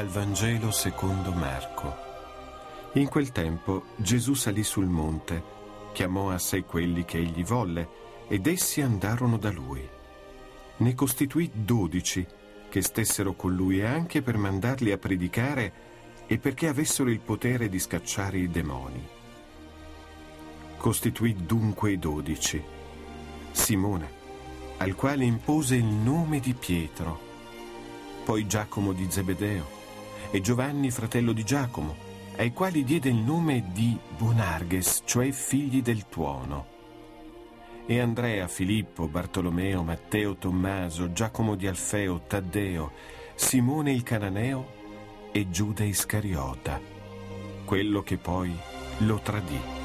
Dal Vangelo secondo Marco. In quel tempo Gesù salì sul monte, chiamò a sé quelli che egli volle, ed essi andarono da lui. Ne costituì 12 che stessero con lui anche per mandarli a predicare e perché avessero il potere di scacciare i demoni. Costituì dunque i 12. Simone, al quale impose il nome di Pietro, poi Giacomo di Zebedeo e Giovanni fratello di Giacomo, ai quali diede il nome di Boanerges, cioè figli del tuono, e Andrea, Filippo, Bartolomeo, Matteo, Tommaso, Giacomo di Alfeo, Taddeo, Simone il Cananeo e Giuda Iscariota, quello che poi lo tradì.